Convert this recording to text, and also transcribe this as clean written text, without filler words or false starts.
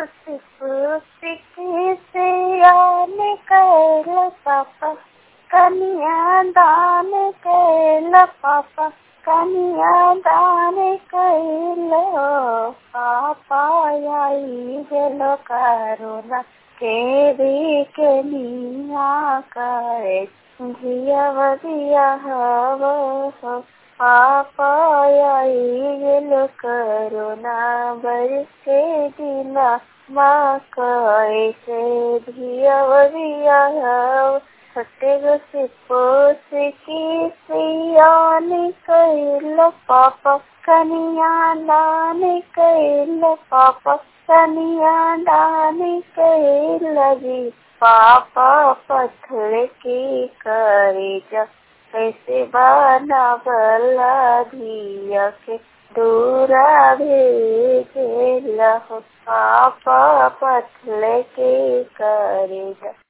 सिक्की से आने कैल पापा कनिया दान कैल पापा कनिया दान कैल पापा आई गेलो करुणा केरी के निया करे धिया दिया हव पापा आई गेलो करुणा बरसे दिना माँ कैसे धिया हव छोटे गो सिपोस की सियानी कैल पापा कनिया दान कैल पापा कनिया दान कैल जी पापा पत्थर की करी जा कैसे बनावला धिया के दूरा भेजेला पापा पत्थर की करी जा।